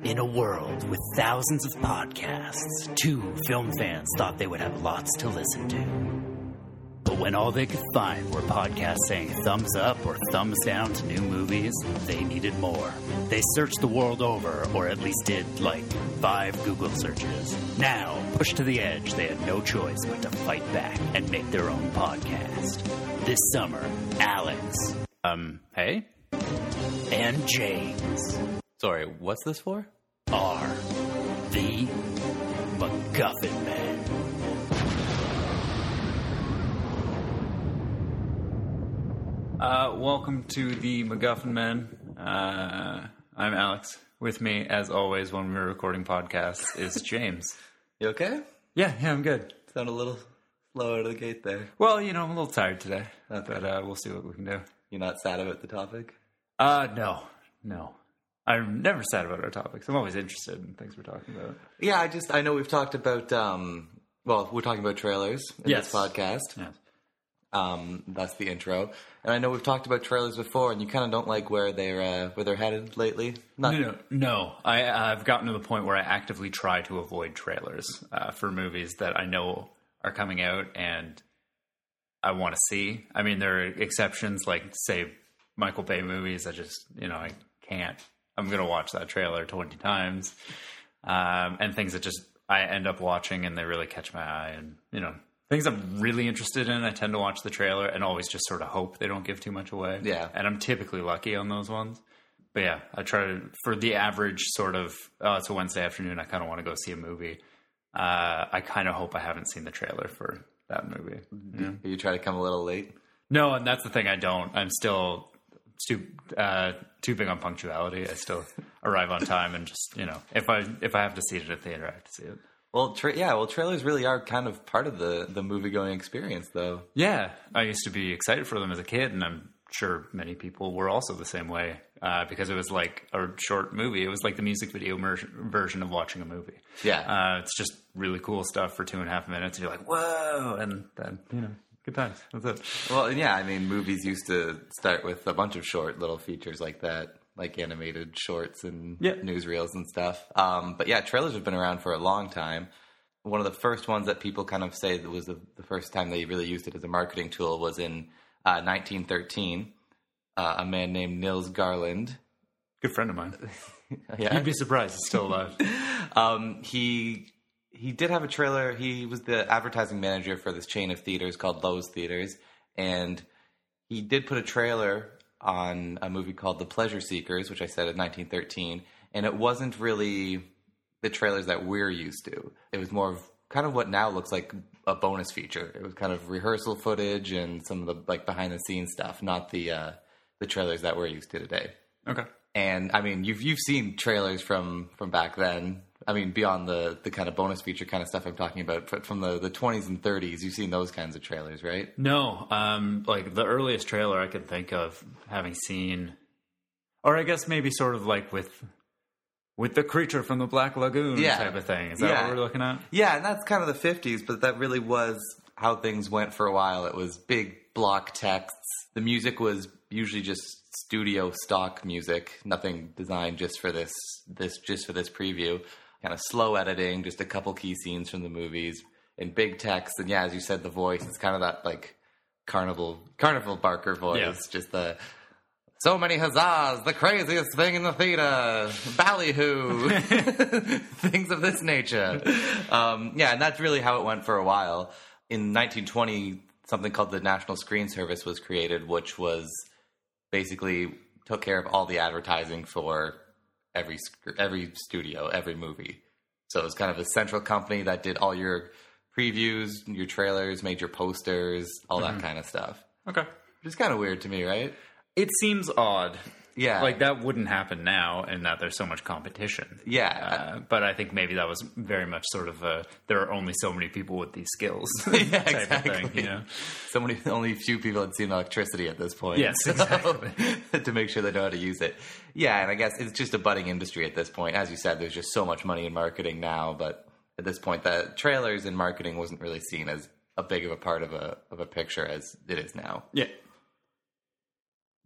In a world with thousands of podcasts, two film fans thought they would have lots to listen to. But when all they could find were podcasts saying thumbs up or thumbs down to new movies, they needed more. They searched the world over, or at least did, 5 Google searches. Now, pushed to the edge, they had no choice but to fight back and make their own podcast. This summer, Alex, hey? And James. Sorry, what's this for? Are the MacGuffin Men. Welcome to the MacGuffin Men. I'm Alex. With me, as always, when we're recording podcasts, is James. You okay? Yeah, I'm good. Sound a little slow out of the gate there. Well, I'm a little tired today, but we'll see what we can do. You're not sad about the topic? No. I'm never sad about our topics. I'm always interested in things we're talking about. Yeah, I know we've talked about, we're talking about trailers in this podcast. Yes. That's the intro. And I know we've talked about trailers before, and you kind of don't like where they're headed lately. No. I've gotten to the point where I actively try to avoid trailers for movies that I know are coming out and I want to see. I mean, there are exceptions, like, say, Michael Bay movies. I just, I can't. I'm going to watch that trailer 20 times. And things that just I end up watching and they really catch my eye. And, things I'm really interested in, I tend to watch the trailer and always just sort of hope they don't give too much away. Yeah. And I'm typically lucky on those ones. But yeah, I try to, for the average sort of, it's a Wednesday afternoon, I kind of want to go see a movie. I kind of hope I haven't seen the trailer for that movie. Yeah. You try to come a little late? No, and that's the thing, I don't. I'm still too big on punctuality. I still arrive on time and just, if I have to see it at a theater, I have to see it. Well, trailers really are kind of part of the movie-going experience, though. Yeah, I used to be excited for them as a kid, and I'm sure many people were also the same way, because it was like a short movie. It was like the music video version of watching a movie. Yeah. It's just really cool stuff for 2.5 minutes, and you're like, whoa, and then, good times. That's it. Well, yeah, I mean, movies used to start with a bunch of short little features like that, like animated shorts and newsreels and stuff. But yeah, trailers have been around for a long time. One of the first ones that people kind of say that was the first time they really used it as a marketing tool was in 1913. A man named Nils Garland. Good friend of mine. Yeah. You'd be surprised he's still alive. He did have a trailer. He was the advertising manager for this chain of theaters called Lowe's Theaters. And he did put a trailer on a movie called The Pleasure Seekers, which I said in 1913. And it wasn't really the trailers that we're used to. It was more of kind of what now looks like a bonus feature. It was kind of rehearsal footage and some of the behind the scenes stuff, not the trailers that we're used to today. Okay. And I mean, you've seen trailers from back then. I mean, beyond the kind of bonus feature kind of stuff I'm talking about, but from the 20s and 30s, you've seen those kinds of trailers, right? No. Like the earliest trailer I can think of having seen, or I guess maybe sort of like with the creature from the Black Lagoon type of thing. Is that what we're looking at? Yeah, and that's kind of the 50s, but that really was how things went for a while. It was big block texts. The music was usually just studio stock music, nothing designed just for this preview. Kind of slow editing, just a couple key scenes from the movies, and big text. And yeah, as you said, the voice, it's kind of that like Carnival Barker voice. Just the so many huzzas, the craziest thing in the theater, ballyhoo, things of this nature. And that's really how it went for a while. In 1920, something called the National Screen Service was created, which was basically took care of all the advertising for every studio, every movie. So it was kind of a central company that did all your previews, your trailers, made your posters, all that kind of stuff. Okay. Which is kind of weird to me, right? It seems odd. Yeah. Like that wouldn't happen now in that there's so much competition. Yeah. But I think maybe that was very much sort of there are only so many people with these skills. Yeah, type exactly. of thing, Only few people had seen electricity at this point. Yes, exactly. To make sure they know how to use it. Yeah, and I guess it's just a budding industry at this point. As you said, there's just so much money in marketing now, but at this point, the trailers and marketing wasn't really seen as a big of a part of a picture as it is now. Yeah.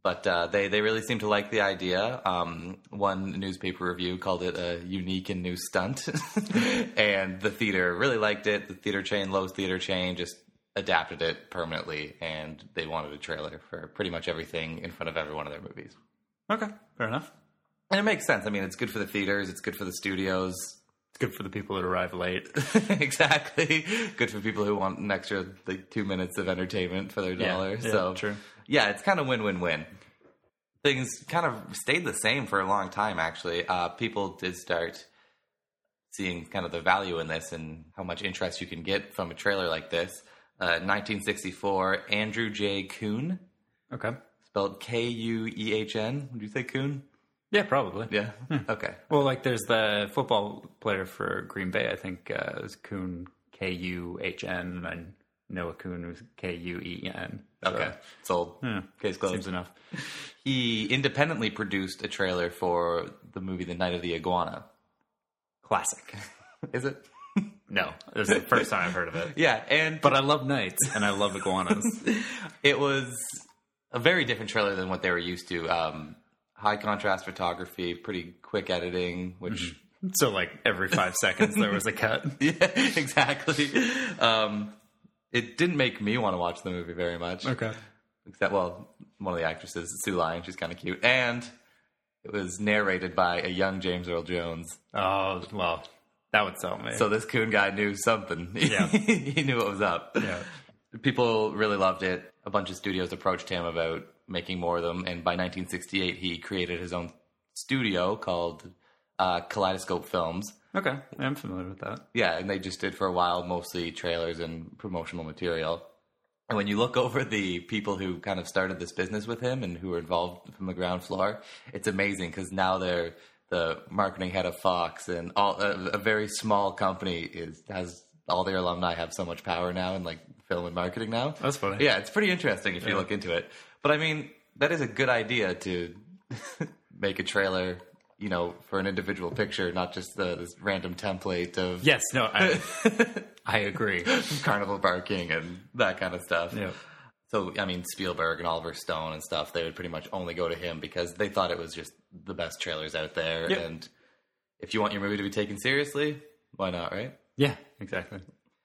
But they really seem to like the idea. One newspaper review called it a unique and new stunt. And the theater really liked it. The theater chain, Lowe's Theater Chain, just adapted it permanently. And they wanted a trailer for pretty much everything in front of every one of their movies. Okay, fair enough. And it makes sense. I mean, it's good for the theaters. It's good for the studios. It's good for the people that arrive late. Exactly. Good for people who want an extra 2 minutes of entertainment for their dollar. Yeah, so true. Yeah, it's kind of win-win-win. Things kind of stayed the same for a long time, actually. People did start seeing kind of the value in this and how much interest you can get from a trailer like this. 1964, Andrew J. Kuhn. Okay. Spelled Kuehn. Would you say Kuhn? Yeah, probably. Yeah? Okay. Well, like there's the football player for Green Bay, I think it was Kuhn, Kuhn, and Noah Kuhn was Kuen. So, Okay. Sold. Case closed. Seems enough. He independently produced a trailer for the movie The Night of the Iguana. Classic. Is it? No, this is the first time I've heard of it. Yeah, But I love knights, and I love iguanas. it was a very different trailer than what they were used to. High contrast photography, pretty quick editing, which... So, like, every 5 seconds there was a cut. Yeah, exactly. It didn't make me want to watch the movie very much. Okay. Except, well, one of the actresses, Sue Lyon, she's kind of cute. And it was narrated by a young James Earl Jones. Oh, well, that would sell me. So this Kuhn guy knew something. Yeah. He knew what was up. Yeah. People really loved it. A bunch of studios approached him about making more of them. And by 1968, he created his own studio called Kaleidoscope Films. Okay, I'm familiar with that. Yeah, and they just did for a while mostly trailers and promotional material. And when you look over the people who kind of started this business with him and who were involved from the ground floor, it's amazing because now they're the marketing head of Fox, and all a very small company has all their alumni have so much power now in like film and marketing now. That's funny. Yeah, it's pretty interesting if you look into it. But I mean, that is a good idea to make a trailer, you know, for an individual picture, not just this random template of Yes, no, I agree. carnival barking and that kind of stuff. Yeah. So, I mean, Spielberg and Oliver Stone and stuff, they would pretty much only go to him because they thought it was just the best trailers out there. Yep. And if you want your movie to be taken seriously, why not, right? Yeah, exactly.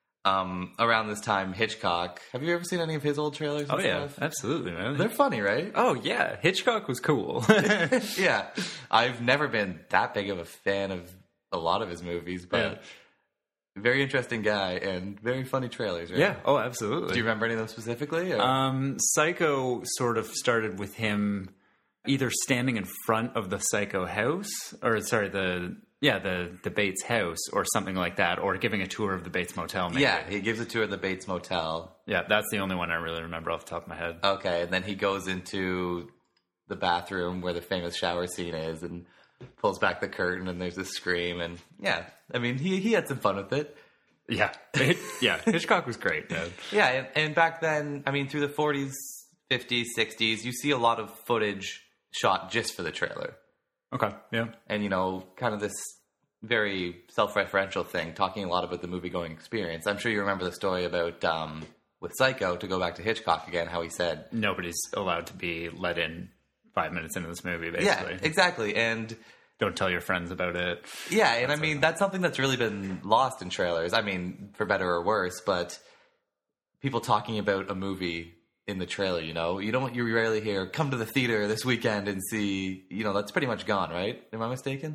Around this time, Hitchcock. Have you ever seen any of his old trailers? Oh, and yeah, stuff? absolutely, man. They're funny, right? Oh, yeah, Hitchcock was cool. Yeah. I've never been that big of a fan of a lot of his movies, but very interesting guy and very funny trailers, right? Yeah, oh, absolutely. Do you remember any of them specifically? Or? Psycho sort of started with him either standing in front of the Psycho house, or sorry, the Bates house, or something like that, or giving a tour of the Bates Motel. Maybe. Yeah, he gives a tour of the Bates Motel. Yeah, that's the only one I really remember off the top of my head. Okay, and then he goes into the bathroom where the famous shower scene is and pulls back the curtain and there's a scream, and yeah, I mean, he had some fun with it. Yeah. Yeah, Hitchcock was great, man. Yeah, and back then, I mean, through the 40s, 50s, 60s, you see a lot of footage shot just for the trailer. Okay, yeah. And, you know, kind of this very self-referential thing, talking a lot about the movie-going experience. I'm sure you remember the story about, with Psycho, to go back to Hitchcock again, how he said... Nobody's allowed to be let in 5 minutes into this movie, basically. Yeah, exactly, and... Don't tell your friends about it. Yeah, and I mean, that's something that's really been lost in trailers. I mean, for better or worse, but people talking about a movie in the trailer, you know? You rarely hear, come to the theater this weekend and see, you know, that's pretty much gone, right? Am I mistaken?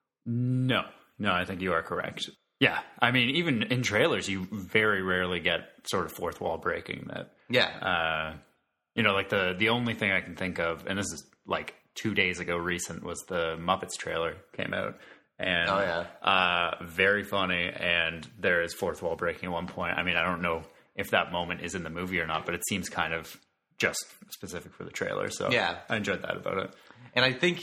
No, I think you are correct. Yeah, I mean, even in trailers, you very rarely get sort of fourth wall breaking that. Yeah. You know, like the only thing I can think of, and this is like 2 days ago recent, was the Muppets trailer came out. And, oh, yeah. Very funny, and there is fourth wall breaking at one point. I mean, I don't know if that moment is in the movie or not, but it seems kind of just specific for the trailer. So yeah, I enjoyed that about it. And I think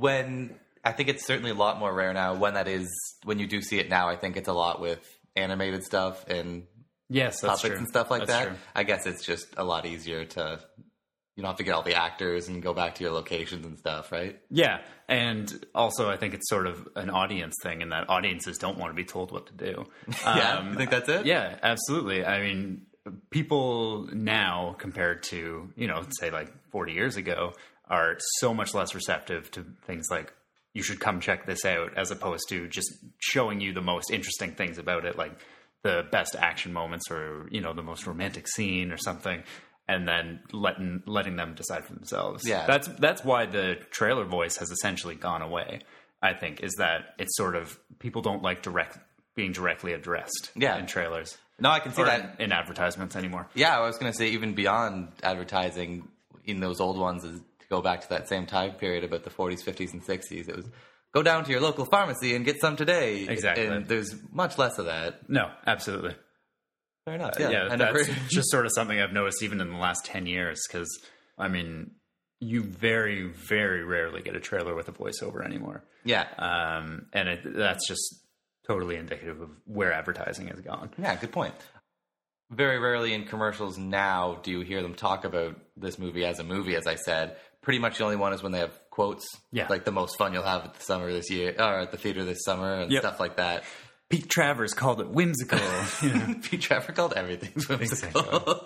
it's certainly a lot more rare now when you do see it now, I think it's a lot with animated stuff and yes, that's puppets true. and stuff like that's that. True. I guess it's just a lot easier to... You don't have to get all the actors and go back to your locations and stuff, right? Yeah, and also I think it's sort of an audience thing in that audiences don't want to be told what to do. Yeah, you think that's it? Yeah, absolutely. I mean, people now compared to, you know, say like 40 years ago, are so much less receptive to things like, you should come check this out, as opposed to just showing you the most interesting things about it, like the best action moments or, you know, the most romantic scene or something, and then letting them decide for themselves. Yeah. That's why the trailer voice has essentially gone away, I think, is that it's sort of, people don't like being directly addressed in trailers. No, I can see that in advertisements anymore. Yeah, I was going to say even beyond advertising in those old ones, is to go back to that same time period about the 40s, 50s, and 60s. It was go down to your local pharmacy and get some today. Exactly. And there's much less of that. No, absolutely. Fair enough. That's just sort of something I've noticed even in the last 10 years, because, I mean, you very, very rarely get a trailer with a voiceover anymore. Yeah. And that's just totally indicative of where advertising has gone. Yeah, good point. Very rarely in commercials now do you hear them talk about this movie, as I said. Pretty much the only one is when they have quotes. Yeah. Like the most fun you'll have at the summer this year, or at the theater this summer, and stuff like that. Pete Travers called it whimsical. Pete Travers called everything whimsical.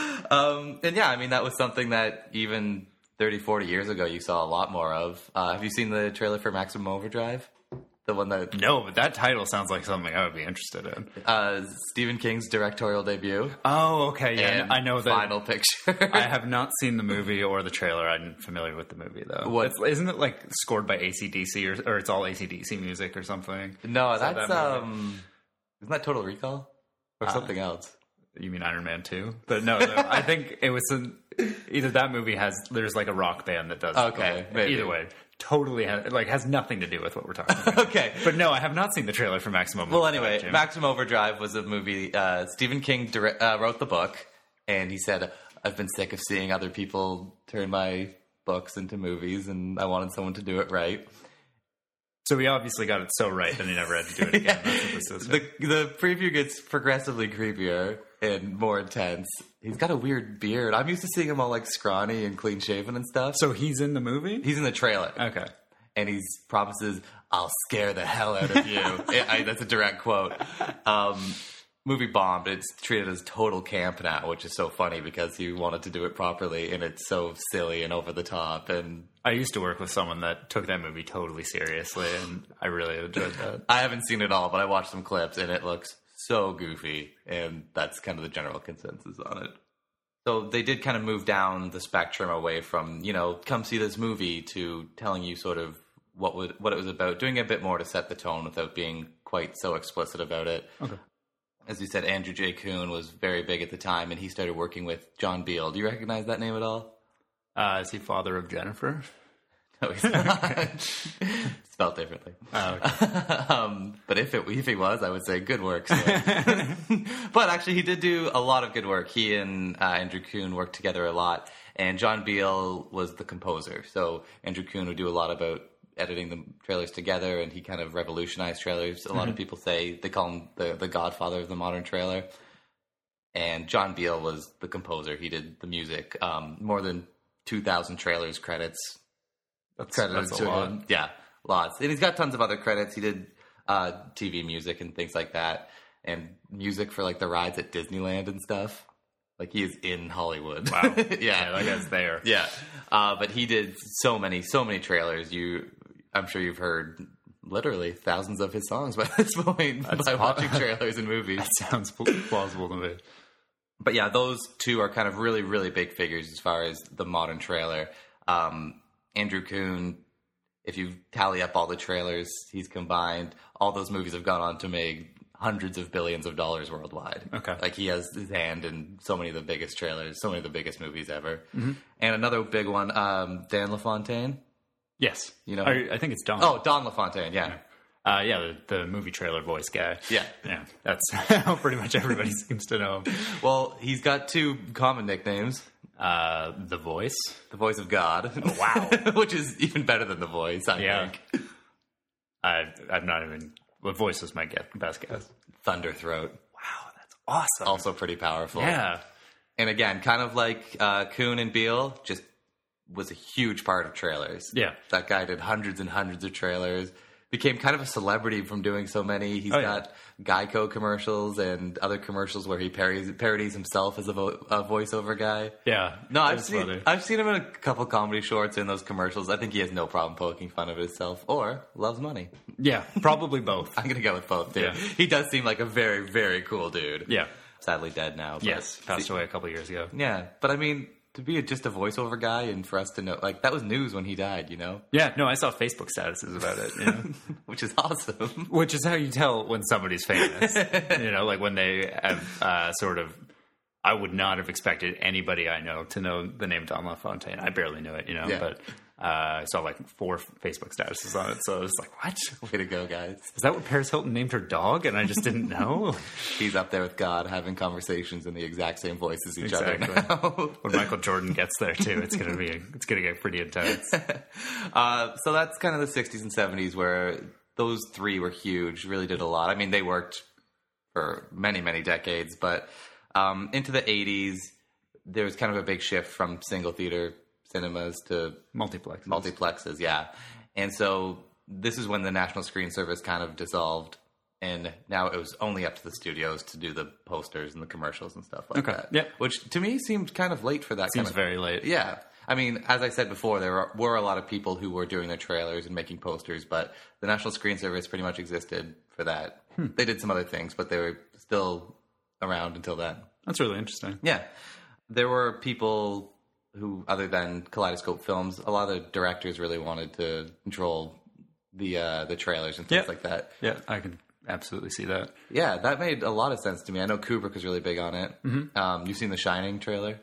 And yeah, I mean, that was something that even 30, 40 years ago you saw a lot more of. Have you seen the trailer for Maximum Overdrive? The one that... No, but that title sounds like something I would be interested in. Stephen King's directorial debut. Oh, okay, yeah. I know that. Final picture. I have not seen the movie or the trailer. I'm familiar with the movie, though. Isn't it, like, scored by AC/DC, or it's all AC/DC music or something? No, that's... isn't that Total Recall? Or something else? You mean Iron Man 2? But no, I think it was... either that movie there's, like, a rock band that does... Okay, maybe. Either way. Totally has nothing to do with what we're talking about. Okay. But no, I have not seen the trailer for Maximum Overdrive. Well, anyway, Maximum Overdrive was a movie. Stephen King wrote the book, and he said, I've been sick of seeing other people turn my books into movies, and I wanted someone to do it right. So he obviously got it so right that he never had to do it again. That's what this is. The preview gets progressively creepier and more intense. He's got a weird beard. I'm used to seeing him all like scrawny and clean shaven and stuff. So he's in the movie? He's in the trailer. Okay. And he promises, I'll scare the hell out of you. That's a direct quote. Movie bombed. It's treated as total camp now, which is so funny because he wanted to do it properly, and it's so silly and over the top. And I used to work with someone that took that movie totally seriously, and I really enjoyed that. I haven't seen it all, but I watched some clips, and it looks so goofy, and that's kind of the general consensus on it. So they did kind of move down the spectrum away from, come see this movie, to telling you sort of what it was about, doing a bit more to set the tone without being quite so explicit about it. Okay. As you said, Andrew J. Kuhn was very big at the time, and he started working with John Beal. Do you recognize that name at all? Is he father of Jennifer? No, he's not. Spelled differently. Oh, okay. But if he was, I would say good work. So. But actually, he did do a lot of good work. He and Andrew Kuhn worked together a lot, and John Beal was the composer. So Andrew Kuhn would do a lot about editing the trailers together, and he kind of revolutionized trailers. A lot of people say they call him the godfather of the modern trailer. And John Beal was the composer. He did the music. More than 2,000 trailers credits. That's a lot. Him. Yeah, lots. And he's got tons of other credits. He did TV music and things like that, and music for like the rides at Disneyland and stuff. Like, he is in Hollywood. Wow. Yeah, that guy's there. Yeah. But he did so many trailers. I'm sure you've heard literally thousands of his songs by this point by watching trailers and movies. That sounds plausible to me. But yeah, those two are kind of really, really big figures as far as the modern trailer. Andrew Kuhn, if you tally up all the trailers he's combined, all those movies have gone on to make hundreds of billions of dollars worldwide. Okay. Like, he has his hand in so many of the biggest trailers, so many of the biggest movies ever. Mm-hmm. And another big one, Dan LaFontaine. Yes. I think it's Don. Oh, Don LaFontaine, yeah. The movie trailer voice guy. Yeah. Yeah, that's how pretty much everybody seems to know him. Well, he's got two common nicknames. The Voice. The Voice of God. Oh, wow. Which is even better than The Voice, I think. I'm not even... The Voice was my best guess. Thunderthroat. Wow, that's awesome. Also pretty powerful. Yeah. And again, kind of like Kuhn and Beal, just was a huge part of trailers. Yeah. That guy did hundreds and hundreds of trailers. became kind of a celebrity from doing so many. He's got Geico commercials and other commercials where he parodies himself as a voiceover guy. Yeah. No, I've seen him in a couple comedy shorts in those commercials. I think he has no problem poking fun of himself or loves money. Yeah, probably both. I'm going to go with both, too. Yeah. He does seem like a very, very cool dude. Yeah. Sadly dead now. But Yes, passed away a couple years ago. Yeah, but I mean, to be just a voiceover guy and for us to know, like, that was news when he died, you know? Yeah, no, I saw Facebook statuses about it, you know? Which is awesome. Which is how you tell when somebody's famous. You know, like when they have sort of... I would not have expected anybody I know to know the name Don LaFontaine. I barely knew it, you know, but I saw like 4 Facebook statuses on it, so I was like, what? Way to go, guys. Is that what Paris Hilton named her dog and I just didn't know? He's up there with God having conversations in the exact same voice as each other now. When Michael Jordan gets there too, it's gonna get pretty intense. So that's kind of the 60s and 70s where those 3 were huge, really did a lot. I mean, they worked for many, many decades, but into the 80s, there was kind of a big shift from single theater cinemas to multiplexes, yeah. And so this is when the National Screen Service kind of dissolved, and now it was only up to the studios to do the posters and the commercials and stuff like that. Yeah. Which to me seemed kind of late for that. Seems very late. Yeah. I mean, as I said before, there were a lot of people who were doing their trailers and making posters, but the National Screen Service pretty much existed for that. They did some other things, but they were still around until then. That's really interesting. Yeah. There were people who, other than Kaleidoscope Films, a lot of the directors really wanted to control the trailers and things like that. Yeah, I can absolutely see that. Yeah, that made a lot of sense to me. I know Kubrick was really big on it. Mm-hmm. You've seen The Shining trailer?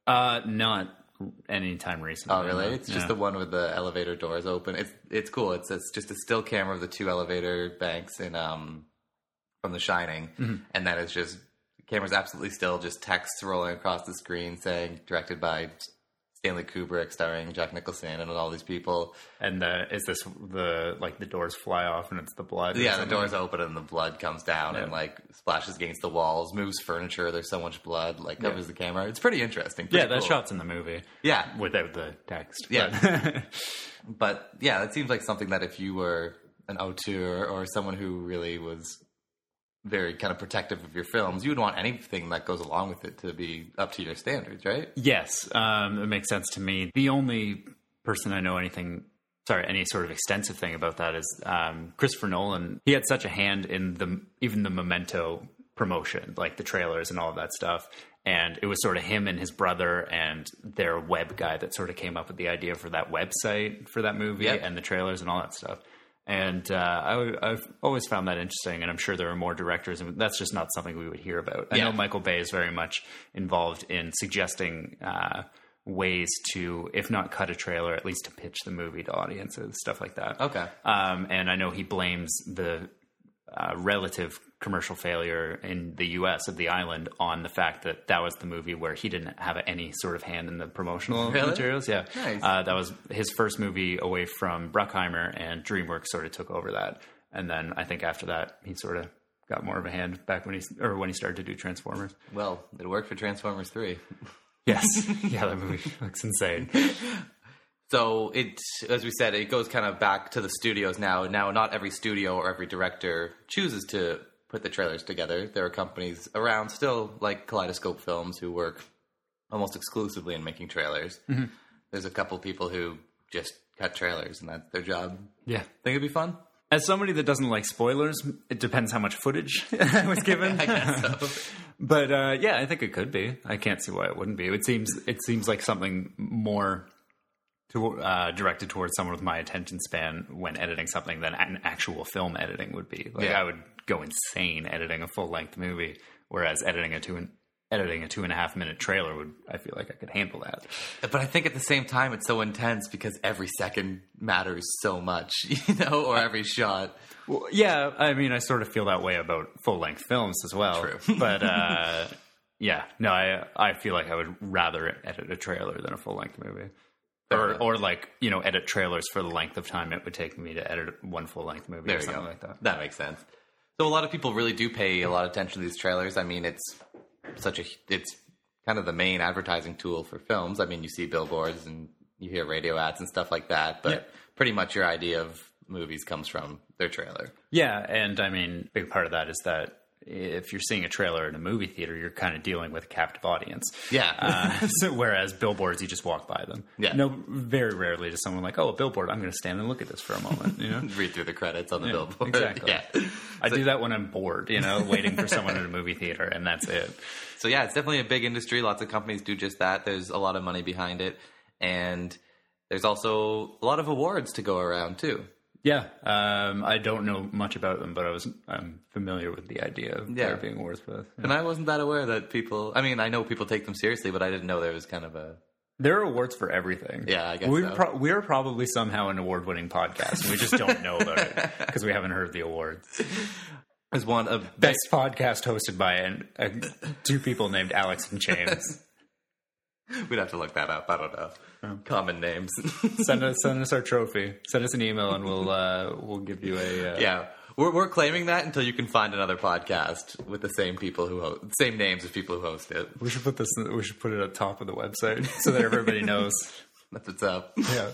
Not any time recently. Oh, really? It's just the one with the elevator doors open. It's cool. It's just a still camera of the 2 elevator banks in from The Shining, and then it's just camera's absolutely still, just text rolling across the screen saying directed by Stanley Kubrick, starring Jack Nicholson and all these people. And is this the doors fly off and it's the blood? Yeah, the doors open and the blood comes down and like splashes against the walls, moves furniture. There's so much blood, like covers the camera. It's pretty interesting. Pretty that cool. shot's in the movie. Yeah, without the text. Yeah, but yeah, it seems like something that if you were an auteur or someone who really was very kind of protective of your films, you would want anything that goes along with it to be up to your standards, right? Yes, it makes sense to me. The only person I know any sort of extensive thing about that is Christopher Nolan. He had such a hand in even the Memento promotion, like the trailers and all of that stuff. And it was sort of him and his brother and their web guy that sort of came up with the idea for that website for that movie and the trailers and all that stuff. And I've always found that interesting, and I'm sure there are more directors, and that's just not something we would hear about. I know Michael Bay is very much involved in suggesting ways to, if not cut a trailer, at least to pitch the movie to audiences, stuff like that. Okay. And I know he blames the relative commercial failure in the U.S. of The Island on the fact that was the movie where he didn't have any sort of hand in the promotional materials. Yeah. Nice. That was his first movie away from Bruckheimer, and DreamWorks sort of took over that. And then I think after that, he sort of got more of a hand back when he started to do Transformers. Well, it worked for Transformers 3. Yes. Yeah, that movie looks insane. So as we said, it goes kind of back to the studios now. Now, not every studio or every director chooses to put the trailers together. There are companies around still, like Kaleidoscope Films, who work almost exclusively in making trailers. Mm-hmm. There's a couple people who just cut trailers, and that's their job. Yeah. Think it'd be fun? As somebody that doesn't like spoilers, it depends how much footage was given. I guess so. But yeah, I think it could be. I can't see why it wouldn't be. It seems like something more directed towards someone with my attention span when editing something than an actual film editing would be. Like I would go insane editing a full-length movie, whereas editing a 2.5 minute trailer I feel like I could handle that. But I think at the same time it's so intense because every second matters so much, or every shot. Well, yeah, I mean, I sort of feel that way about full-length films as well. True. But I feel like I would rather edit a trailer than a full-length movie. Or edit trailers for the length of time it would take me to edit one full-length movie or something like that. That makes sense. So a lot of people really do pay a lot of attention to these trailers. I mean, it's kind of the main advertising tool for films. I mean, you see billboards and you hear radio ads and stuff like that, but pretty much your idea of movies comes from their trailer. Yeah, and I mean, big part of that is that if you're seeing a trailer in a movie theater, you're kind of dealing with a captive audience. Yeah. Whereas billboards, you just walk by them. Yeah. No, very rarely does someone like, oh, a billboard, I'm going to stand and look at this for a moment. You know, Read through the credits on the billboard. Exactly. Yeah. I do that when I'm bored, waiting for someone in a movie theater, and that's it. So yeah, it's definitely a big industry. Lots of companies do just that. There's a lot of money behind it. And there's also a lot of awards to go around too. Yeah, I don't know much about them, but I'm familiar with the idea of there being awards for this. Yeah. And I wasn't that aware that people... I mean, I know people take them seriously, but I didn't know there was kind of a... There are awards for everything. Yeah, I guess we're probably somehow an award-winning podcast. We just don't know about it because we haven't heard the awards. There's one of... Best podcast hosted by two people named Alex and James. We'd have to look that up. I don't know. Common names. Send us our trophy. Send us an email, and we'll give you a. Yeah, we're claiming that until you can find another podcast with the same people same names of people who host it. We should put this. We should put it at the top of the website so that everybody knows. That's what's up. Yeah.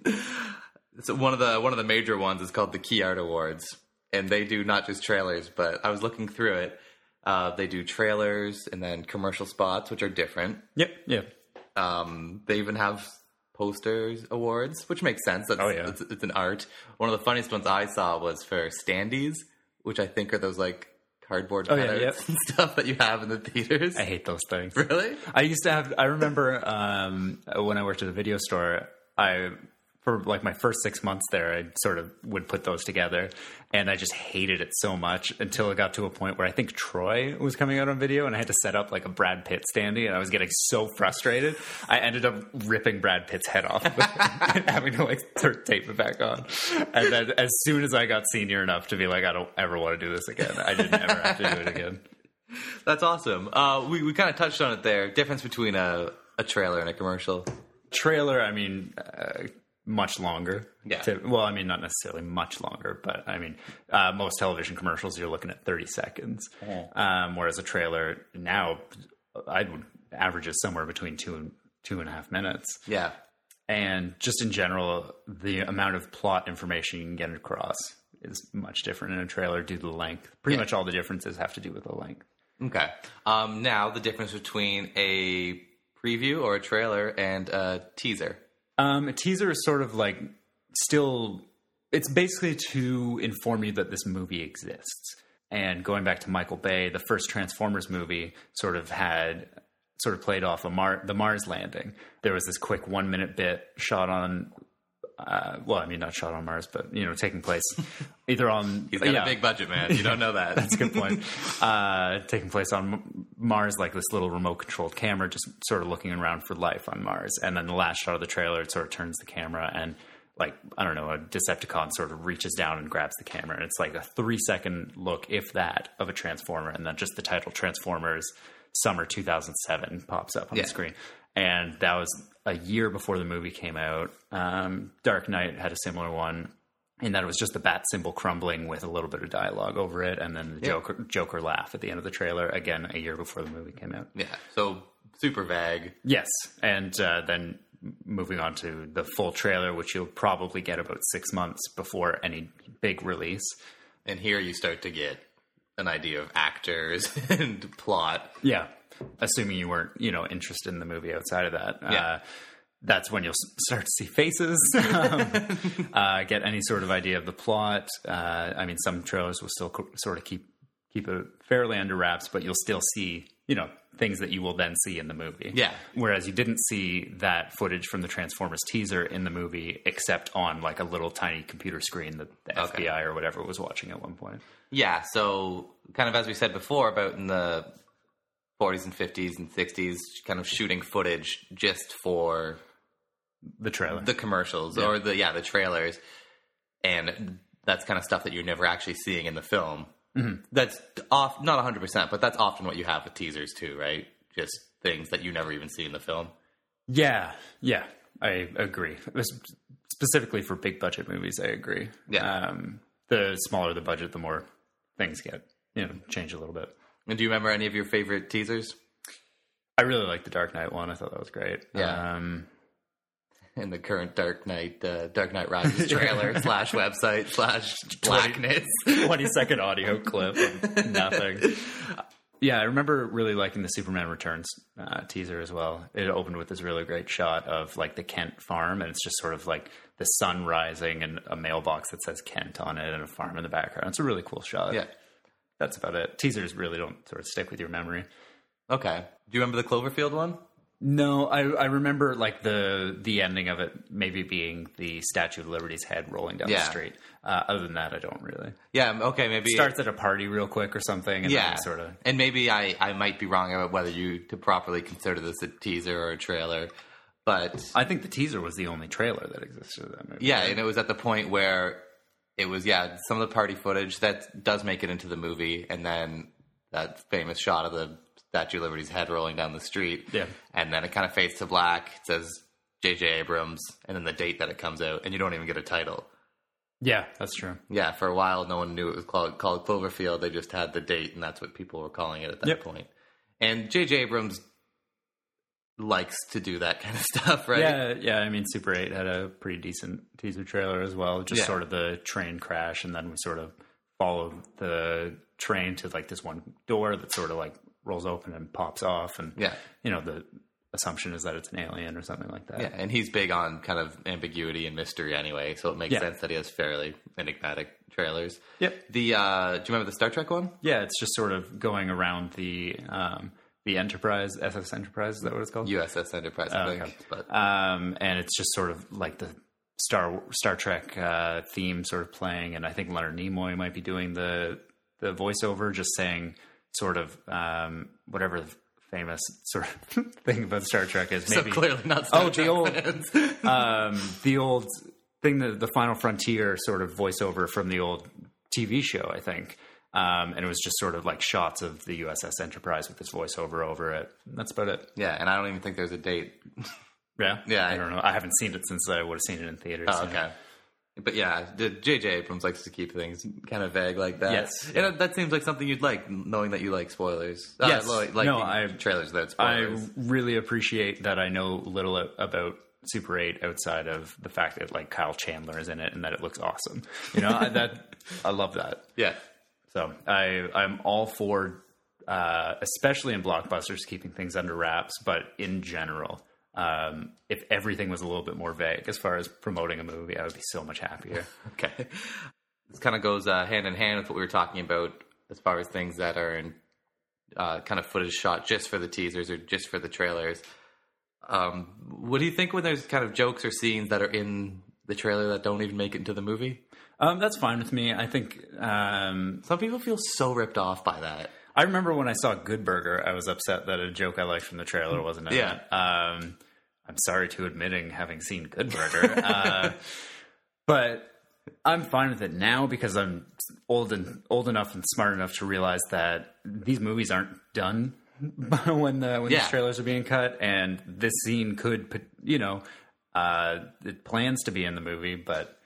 So one of the major ones is called the Key Art Awards, and they do not just trailers, but I was looking through it. They do trailers and then commercial spots, which are different. Yep. Yeah. They even have posters awards, which makes sense. It's an art. One of the funniest ones I saw was for standees, which I think are those like cardboard cutouts and stuff that you have in the theaters. I hate those things. Really? I remember when I worked at a video store, for like my first 6 months there, I sort of would put those together, and I just hated it so much until it got to a point where I think Troy was coming out on video, and I had to set up like a Brad Pitt standee, and I was getting so frustrated. I ended up ripping Brad Pitt's head off and having to like tape it back on. And then as soon as I got senior enough to be like, I don't ever want to do this again, I didn't ever have to do it again. That's awesome. We kind of touched on it there. Difference between a trailer and a commercial. Trailer, I mean... much longer. Yeah. Well, I mean, not necessarily much longer, but I mean, most television commercials, you're looking at 30 seconds. Whereas a trailer now, I would average is somewhere between 2.5 minutes. Yeah. And just in general, the amount of plot information you can get across is much different in a trailer due to the length. Pretty much all the differences have to do with the length. Okay. Now, the difference between a preview or a trailer and a teaser. A teaser is sort of like it's basically to inform you that this movie exists. And going back to Michael Bay, the first Transformers movie sort of played off the Mars landing. There was this quick 1 minute bit shot on, not shot on Mars, but, taking place either on... He's got a big budget, man. You don't know that. That's a good point. Taking place on Mars, like this little remote-controlled camera, just sort of looking around for life on Mars. And then the last shot of the trailer, it sort of turns the camera and, like, I don't know, a Decepticon sort of reaches down and grabs the camera. And it's like a 3-second look, if that, of a Transformer. And then just the title Transformers Summer 2007 pops up on the screen. And that was a year before the movie came out. Dark Knight had a similar one, in that it was just the bat symbol crumbling with a little bit of dialogue over it, and then the Joker laugh at the end of the trailer, again, a year before the movie came out. Yeah, so super vague. Yes, and then moving on to the full trailer, which you'll probably get about 6 months before any big release. And here you start to get an idea of actors and plot. Yeah. Assuming you weren't, interested in the movie outside of that. Yeah. That's when you'll start to see faces, get any sort of idea of the plot. Some trailers will still sort of keep it fairly under wraps, but you'll still see, things that you will then see in the movie. Yeah. Whereas you didn't see that footage from the Transformers teaser in the movie, except on like a little tiny computer screen that the FBI or whatever was watching at one point. Yeah. So kind of as we said before about in the 40s and 50s and 60s, kind of shooting footage just for the trailer, the commercials, or the trailers, and that's kind of stuff that you're never actually seeing in the film. Mm-hmm. That's not 100%, but that's often what you have with teasers too, right? Just things that you never even see in the film. Yeah, I agree. Specifically for big budget movies, I agree. Yeah, the smaller the budget, the more things get change a little bit. And do you remember any of your favorite teasers? I really liked the Dark Knight one. I thought that was great. Yeah. in the current Dark Knight Rises trailer / website / blackness. 20-second audio clip of nothing. Yeah, I remember really liking the Superman Returns teaser as well. It opened with this really great shot of like the Kent farm, and it's just sort of like the sun rising and a mailbox that says Kent on it and a farm in the background. It's a really cool shot. Yeah. That's about it. Teasers really don't sort of stick with your memory. Okay. Do you remember the Cloverfield one? No, I remember like the ending of it maybe being the Statue of Liberty's head rolling down the street. Other than that, I don't really. Yeah, okay, maybe... Starts at a party real quick or something. And then sort of... And maybe I might be wrong about whether to properly consider this a teaser or a trailer, but... I think the teaser was the only trailer that existed of that movie. Yeah, and it was at the point where it was, some of the party footage that does make it into the movie, and then that famous shot of the Statue of Liberty's head rolling down the street. Yeah. And then it kind of fades to black. It says J.J. Abrams, and then the date that it comes out, and you don't even get a title. Yeah, that's true. Yeah, for a while, no one knew it was called Cloverfield. They just had the date, and that's what people were calling it at that point. And J.J. Abrams likes to do that kind of stuff, right? Yeah. I mean, Super 8 had a pretty decent teaser trailer as well. Just sort of the train crash, and then we sort of followed the train to like this one door that sort of like rolls open and pops off, and the assumption is that it's an alien or something like that. Yeah, and he's big on kind of ambiguity and mystery anyway, so it makes sense that he has fairly enigmatic trailers. Yep. Do you remember the Star Trek one? Yeah, it's just sort of going around the Enterprise, SS Enterprise, is that what it's called? USS Enterprise, I think. Okay. But and it's just sort of like the Star Trek theme sort of playing, and I think Leonard Nimoy might be doing the voiceover, just saying sort of whatever the famous sort of thing about Star Trek is. Maybe, so clearly not Star Trek the old thing, the Final Frontier sort of voiceover from the old TV show, I think. And it was just sort of like shots of the USS Enterprise with this voiceover over it. That's about it. Yeah, and I don't even think there's a date. Yeah? Yeah. I don't know. I haven't seen it since I would have seen it in theaters. Oh, okay. But yeah, J.J. Abrams likes to keep things kind of vague like that. Yes. And that seems like something you'd like, knowing that you like spoilers. Yes. Trailers without spoilers. I really appreciate that I know little about Super 8 outside of the fact that like Kyle Chandler is in it and that it looks awesome. I love that. Yeah. So I'm all for, especially in blockbusters, keeping things under wraps, but in general, if everything was a little bit more vague as far as promoting a movie, I would be so much happier. Okay. This kind of goes hand in hand with what we were talking about as far as things that are in kind of footage shot just for the teasers or just for the trailers. What do you think when there's kind of jokes or scenes that are in the trailer that don't even make it into the movie? That's fine with me. I think some people feel so ripped off by that. I remember when I saw Good Burger, I was upset that a joke I liked from the trailer wasn't in it. I'm sorry to admitting having seen Good Burger, but I'm fine with it now because I'm old enough and smart enough to realize that these movies aren't done when these trailers are being cut, and this scene could, it plans to be in the movie, but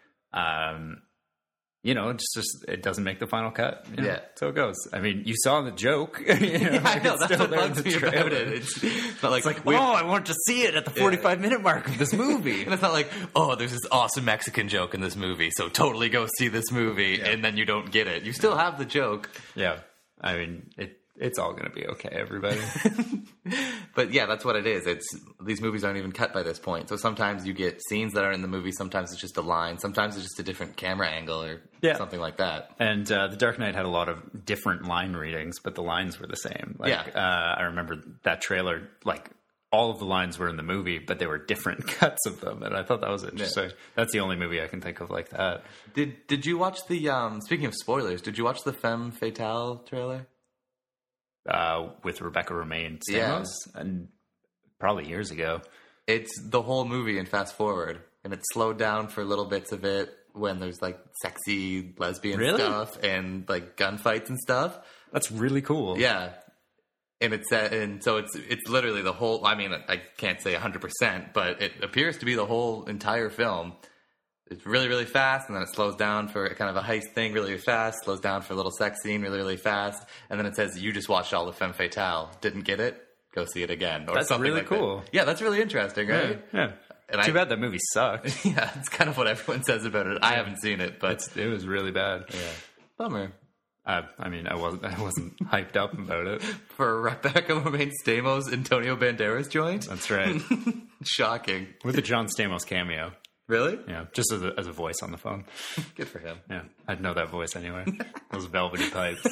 it doesn't make the final cut. So it goes. I mean, you saw the joke. I know, that's what bugs me about it. It's not like, I want to see it at the 45-minute mark of this movie. And it's not like, there's this awesome Mexican joke in this movie, so totally go see this movie, and then you don't get it. You still have the joke. Yeah. I mean, it's all going to be okay, everybody. But yeah, that's what it is. These movies aren't even cut by this point. So sometimes you get scenes that are in the movie. Sometimes it's just a line. Sometimes it's just a different camera angle or something like that. And The Dark Knight had a lot of different line readings, but the lines were the same. I remember that trailer, all of the lines were in the movie, but they were different cuts of them. And I thought that was interesting. Yeah. That's the only movie I can think of like that. Did you watch the, speaking of spoilers, did you watch the Femme Fatale trailer? With Rebecca Romijn Stamos, and probably years ago. It's the whole movie in fast forward, and it's slowed down for little bits of it when there's sexy lesbian stuff and gunfights and stuff. That's really cool. Yeah, and so it's literally the whole. I mean, I can't say 100%, but it appears to be the whole entire film. It's really, really fast, and then it slows down for kind of a heist thing really, really fast, slows down for a little sex scene really, really fast, and then it says, you just watched all the Femme Fatale. Didn't get it? Go see it again. Or that's something really cool. That. Yeah, that's really interesting, right? Yeah. And Too bad that movie sucked. Yeah, it's kind of what everyone says about it. I haven't seen it, but It was really bad. yeah, bummer. I mean, I wasn't hyped up about it. For Rebecca Romijn Stamos, Antonio Banderas joint? That's right. Shocking. With a John Stamos cameo. Really? Yeah, just as a voice on the phone. Good for him. Yeah, I'd know that voice anyway. Those velvety pipes.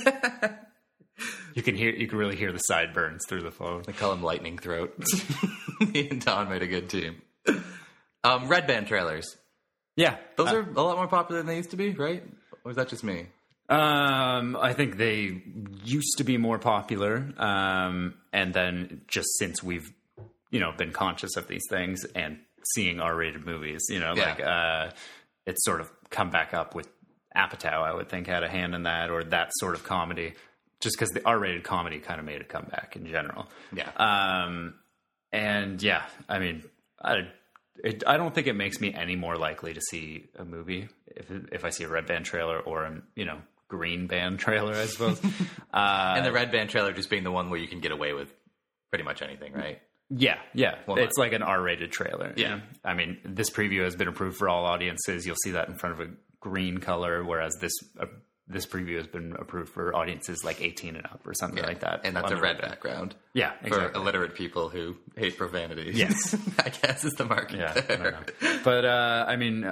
You can really hear the sideburns through the phone. They call him Lightning Throat. He and Don made a good team. Red Band trailers. Yeah, Those are a lot more popular than they used to be, right? Or is that just me? I think they used to be more popular, and then just since we've, been conscious of these things and seeing R-rated movies, it's sort of come back up with Apatow, I would think, had a hand in that, or that sort of comedy, just because the R-rated comedy kind of made a comeback in general. Yeah. And yeah, I mean, I don't think it makes me any more likely to see a movie if I see a Red Band trailer or a Green Band trailer, I suppose. And the Red Band trailer just being the one where you can get away with pretty much anything, right? Yeah. Well, it's like an R-rated trailer. Yeah. I mean, this preview has been approved for all audiences. You'll see that in front of a green color, whereas this preview has been approved for audiences like 18 and up or something like that. And that's a red background. Yeah, exactly. For illiterate people who hate profanity. Yes. I guess is the market there. But, I mean,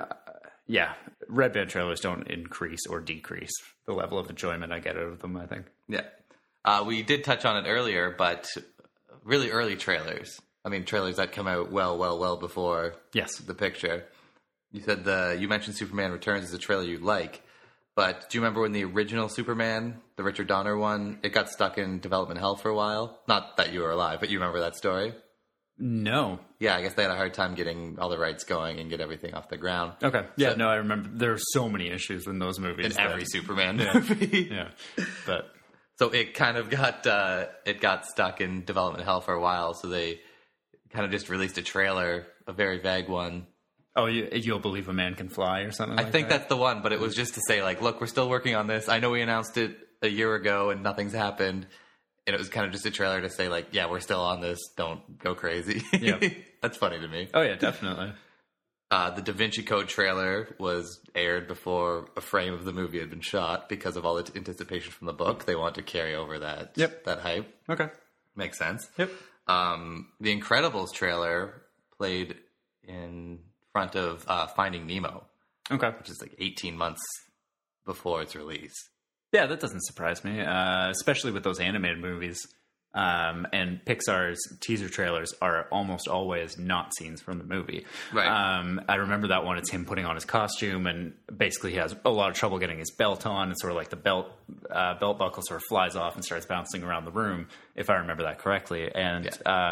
Red Band trailers don't increase or decrease the level of enjoyment I get out of them, I think. Yeah. We did touch on it earlier, but really early trailers. I mean, trailers that come out well before the picture. You said you mentioned Superman Returns as a trailer you like, but do you remember when the original Superman, the Richard Donner one, it got stuck in development hell for a while? Not that you were alive, but you remember that story? No. Yeah, I guess they had a hard time getting all the rights going and get everything off the ground. Okay. Yeah, I remember. There are so many issues in those movies. In every Superman movie. Yeah. But so it kind of got stuck in development hell for a while, so they kind of just released a trailer, a very vague one. Oh, You'll Believe a Man Can Fly or something like that? I think that's the one, but it was just to say, like, look, we're still working on this. I know we announced it a year ago and nothing's happened. And it was kind of just a trailer to say, like, yeah, we're still on this. Don't go crazy. Yeah. That's funny to me. Oh, yeah, definitely. The Da Vinci Code trailer was aired before a frame of the movie had been shot because of all the anticipation from the book. They want to carry over that hype. Okay. Makes sense. Yep. The Incredibles trailer played in front of Finding Nemo. Okay. Which is like 18 months before its release. Yeah, that doesn't surprise me, especially with those animated movies. And Pixar's teaser trailers are almost always not scenes from the movie. Right. I remember that one. It's him putting on his costume, and basically he has a lot of trouble getting his belt on, and sort of like the belt buckle sort of flies off and starts bouncing around the room, if I remember that correctly. And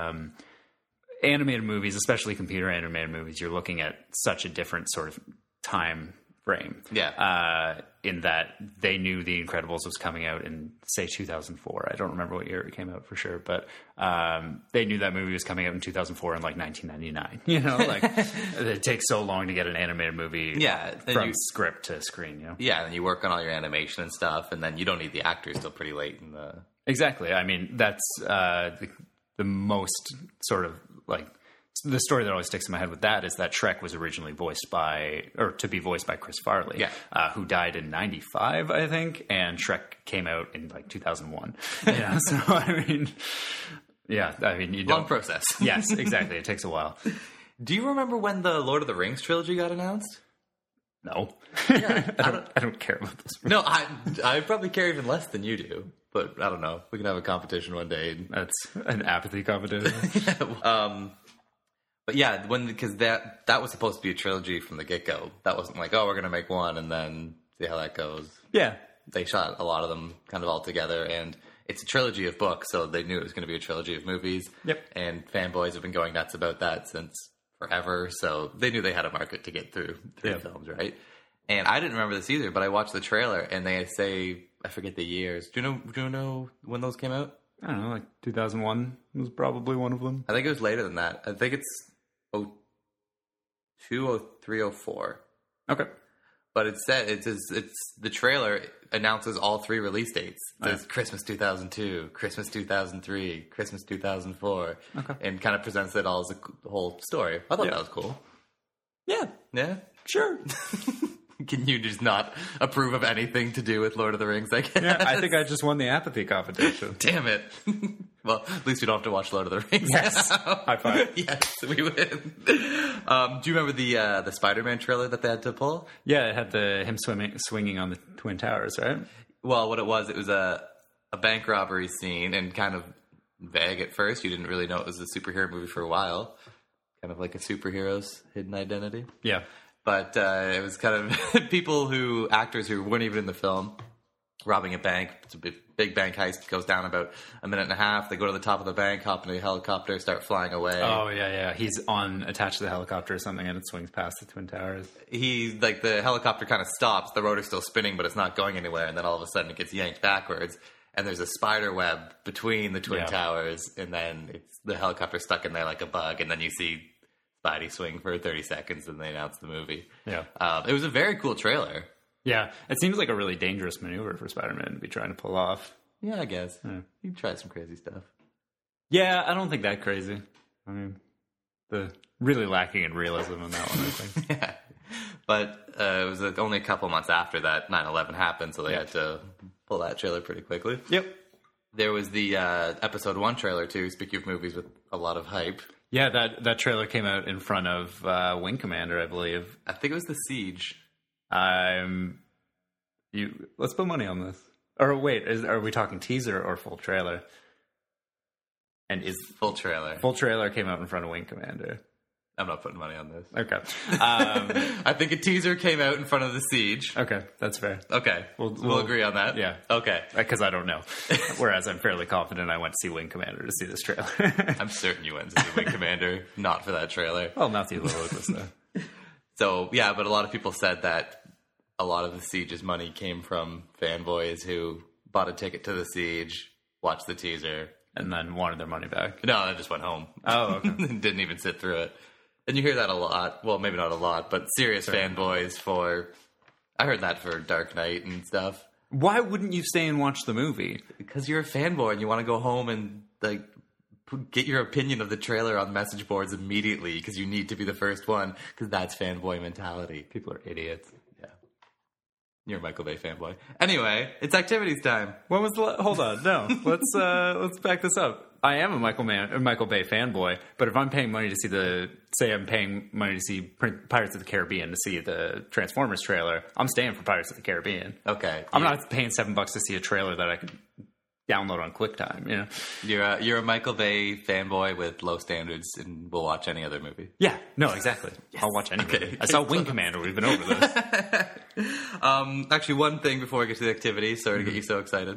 animated movies, especially computer animated movies, you're looking at such a different sort of time frame. Yeah. In that they knew The Incredibles was coming out in, say, 2004. I don't remember what year it came out for sure, but they knew that movie was coming out in 2004 in like 1999. You know, like it takes so long to get an animated movie from script to screen, you know? Yeah, and you work on all your animation and stuff, and then you don't need the actors till pretty late in the... Exactly. I mean, that's the most sort of like... The story that always sticks in my head with that is that Shrek was originally voiced by Chris Farley, who died in 95, I think, and Shrek came out in like 2001. Yeah, so I mean, you don't... Long process. Yes, exactly. It takes a while. Do you remember when the Lord of the Rings trilogy got announced? No. Yeah, I don't care about those. No, I probably care even less than you do, but I don't know. We can have a competition one day. That's an apathy competition. But yeah, because that was supposed to be a trilogy from the get-go. That wasn't like, oh, we're going to make one and then see how that goes. Yeah. They shot a lot of them kind of all together, and it's a trilogy of books, so they knew it was going to be a trilogy of movies. Yep. And fanboys have been going nuts about that since forever, so they knew they had a market to get through films, right? And I didn't remember this either, but I watched the trailer, and they say, I forget the years. Do you know when those came out? I don't know, like 2001 was probably one of them. I think it was later than that. I think it's 02, 03, 04. Okay. But it's the trailer announces all three release dates. There's Christmas 2002, Christmas 2003, Christmas 2004, and kind of presents it all as a whole story. I thought that was cool. Yeah, Yeah? sure. Can you just not approve of anything to do with Lord of the Rings, I guess? Yeah, I think I just won the apathy competition. Damn it. Well, at least we don't have to watch Lord of the Rings. Yes. High five. Yes, we win. Do you remember the Spider-Man trailer that they had to pull? Yeah, it had him swinging on the Twin Towers, right? Well, what it was a bank robbery scene, and kind of vague at first. You didn't really know it was a superhero movie for a while. Kind of like a superhero's hidden identity. Yeah. But it was kind of actors who weren't even in the film, robbing a bank. It's a big bank heist. It goes down about a minute and a half. They go to the top of the bank, hop into a helicopter, start flying away. Oh, yeah. He's attached to the helicopter or something, and it swings past the Twin Towers. The helicopter kind of stops. The rotor's still spinning, but it's not going anywhere. And then all of a sudden it gets yanked backwards. And there's a spider web between the Twin Towers. And then the helicopter stuck in there like a bug. And then you see Spidey swing for 30 seconds, and they announce the movie. Yeah. It was a very cool trailer. Yeah. It seems like a really dangerous maneuver for Spider-Man to be trying to pull off. Yeah, I guess. Yeah. You can try some crazy stuff. Yeah, I don't think that crazy. I mean, really lacking in realism on that one, I think. Yeah. But it was only a couple months after that 9/11 happened, so they had to pull that trailer pretty quickly. Yep. There was the episode 1 trailer, too, speaking of movies with a lot of hype. Yeah, that trailer came out in front of Wing Commander, I believe. I think it was The Siege. Let's put money on this. Or wait, are we talking teaser or full trailer? And is full trailer? Full trailer came out in front of Wing Commander. I'm not putting money on this. Okay. I think a teaser came out in front of The Siege. Okay, that's fair. Okay, we'll agree on that. Yeah. Okay. Because I don't know. Whereas I'm fairly confident I went to see Wing Commander to see this trailer. I'm certain you went to see Wing Commander, not for that trailer. Well, Matthew Lillard was there. So, yeah, but a lot of people said that a lot of The Siege's money came from fanboys who bought a ticket to The Siege, watched the teaser. And then wanted their money back. No, they just went home. Oh, okay. Didn't even sit through it. And you hear that a lot. Well, maybe not a lot, but serious fanboys for... I heard that for Dark Knight and stuff. Why wouldn't you stay and watch the movie? Because you're a fanboy and you want to go home and get your opinion of the trailer on message boards immediately because you need to be the first one because that's fanboy mentality. People are idiots. Yeah. You're a Michael Bay fanboy. Anyway, it's activities time. When was the... Hold on. No. Let's back this up. I am a Michael Bay fanboy, but if I'm paying money to see I'm paying money to see Pirates of the Caribbean to see the Transformers trailer, I'm staying for Pirates of the Caribbean. Okay. I'm not paying $7 to see a trailer that I could download on QuickTime, you know? You're a Michael Bay fanboy with low standards and will watch any other movie. Yeah. No, exactly. Yes. I'll watch any movie. I saw Wing Commander. We've been over this. Actually, one thing before I get to the activity. Sorry to get you so excited.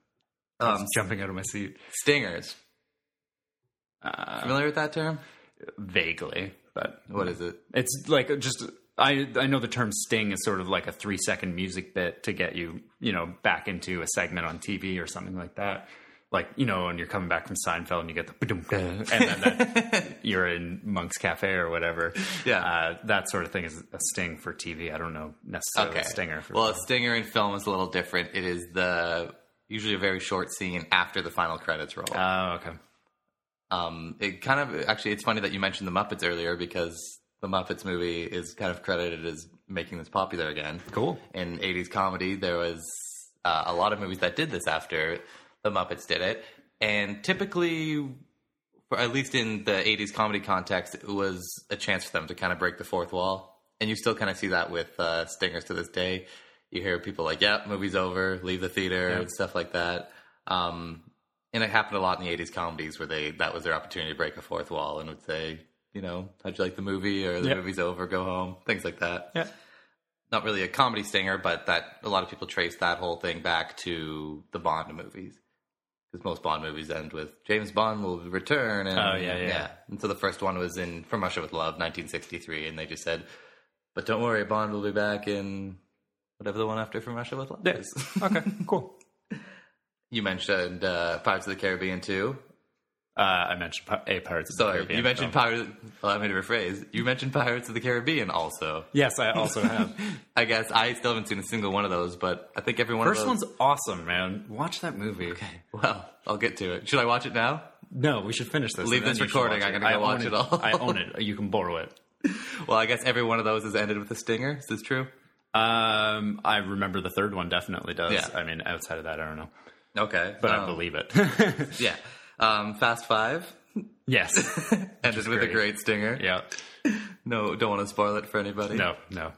Jumping out of my seat. Stingers. Familiar with that term? Vaguely, but what is it? It's like just I know the term sting is sort of like a 3-second music bit to get you back into a segment on TV or something like that. Like when you're coming back from Seinfeld and you get the and then you're in Monk's Cafe or whatever. Yeah, that sort of thing is a sting for TV. I don't know necessarily a stinger. For film. A stinger in film is a little different. It is usually a very short scene after the final credits roll. Oh, okay. It kind of actually, it's funny that you mentioned the Muppets earlier because the Muppets movie is kind of credited as making this popular again. Cool. In 80s comedy, there was a lot of movies that did this after the Muppets did it, and typically, at least in the 80s comedy context, it was a chance for them to kind of break the fourth wall, and you still kind of see that with stingers to this day. You hear people like, "Yep, movie's over, leave the theater," and stuff like that. And it happened a lot in the 80s comedies where that was their opportunity to break a fourth wall and would say, how'd you like the movie? Or the movie's over, go home. Things like that. Yeah. Not really a comedy stinger, but that a lot of people trace that whole thing back to the Bond movies. Because most Bond movies end with James Bond will return. And, yeah. And so the first one was in From Russia with Love, 1963. And they just said, but don't worry, Bond will be back in whatever the one after From Russia with Love is. Okay, cool. You mentioned Pirates of the Caribbean, too. I mentioned Pirates of the Caribbean. You mentioned Pirates... Well, I made a rephrase. You mentioned Pirates of the Caribbean also. Yes, I also have. I guess I still haven't seen a single one of those, but I think every one First of those... one's awesome, man. Watch that movie. Okay, well, I'll get to it. Should I watch it now? No, we should finish this. Leave this recording. I'm going to go watch it all. I own it. You can borrow it. Well, I guess every one of those has ended with a stinger. Is this true? I remember the third one definitely does. Yeah. I mean, outside of that, I don't know. Okay. But I believe it. Yeah. Fast Five Yes. ended with a great stinger. Yeah. No, don't want to spoil it for anybody. No.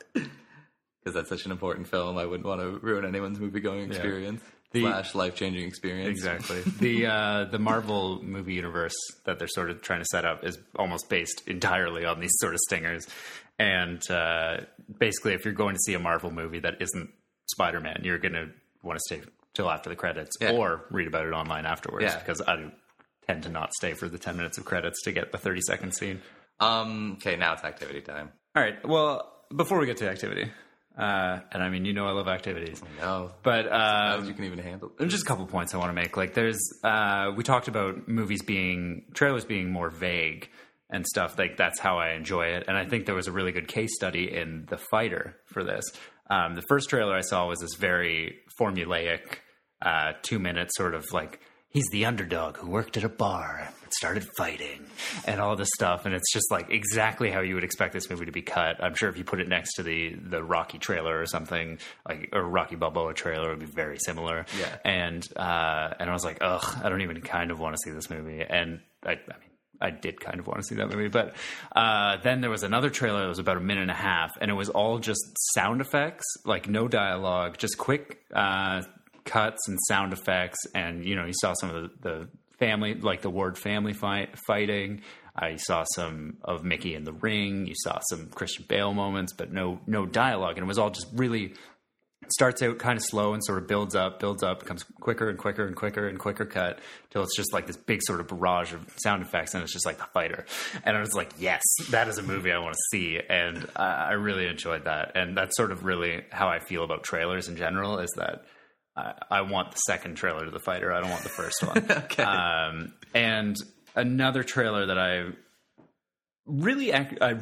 Because that's such an important film. I wouldn't want to ruin anyone's movie-going experience. / life-changing experience. Exactly. The Marvel movie universe that they're sort of trying to set up is almost based entirely on these sort of stingers. And basically, if you're going to see a Marvel movie that isn't Spider-Man, you're going to want to stay till after the credits or read about it online afterwards. Because I tend to not stay for the 10 minutes of credits to get the 30-second scene. Okay, now it's activity time. All right. Well, before we get to activity, and I mean, you know I love activities. No. But you can even handle there's just a couple points I want to make. Like there's we talked about trailers being more vague and stuff. Like that's how I enjoy it. And I think there was a really good case study in The Fighter for this. The first trailer I saw was this very formulaic 2 minute sort of like, he's the underdog who worked at a bar and started fighting and all this stuff. And it's just like exactly how you would expect this movie to be cut. I'm sure if you put it next to the Rocky trailer or something, like a Rocky Balboa trailer, it would be very similar. Yeah. And I was like, ugh, I don't even kind of want to see this movie. And I mean, I did kind of want to see that movie. But then there was another trailer that was about a minute and a half, and it was all just sound effects, like no dialogue, just quick cuts and sound effects. And, you know, you saw some of the family, like the Ward family fighting. You saw some of Mickey in the ring. You saw some Christian Bale moments, but no dialogue. And it was all just really... starts out kind of slow and sort of builds up, becomes quicker and quicker and quicker and quicker cut till it's just like this big sort of barrage of sound effects, and it's just like The Fighter. And I was like, yes, that is a movie I want to see, and I really enjoyed that. And that's sort of really how I feel about trailers in general, is that I want the second trailer to The Fighter. I don't want the first one. Okay. And another trailer that I really